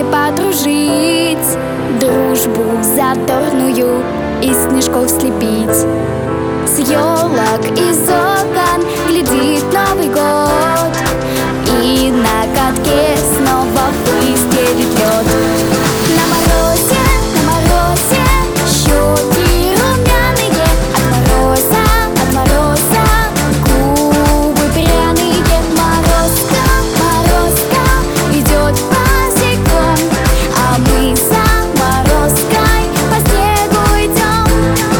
подружить, дружбу задорную из снежков слепить. С елок из окон глядит Новый год, и на катке снова выстелит лед. На морозе щеки румяные от мороза губы пряные. Морозко идет босиком, а мы за морозкой по снегу идем.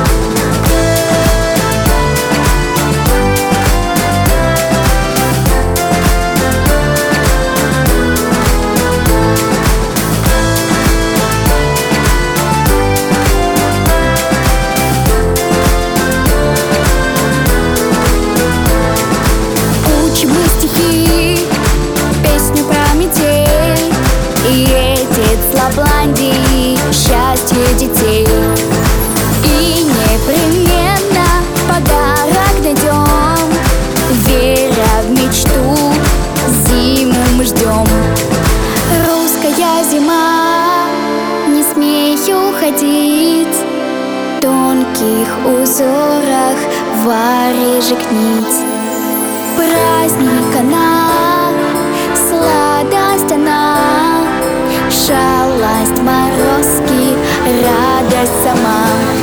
Учим мы стихи, песню про метель, и едет с Лапландии счастье детей. И непременно подарок найдем, веря в мечту, зиму мы ждем. Русская зима, не смей уходить, в тонких узорах варежек нить. Праздник она, сладость она, шалость морозки, радость сама.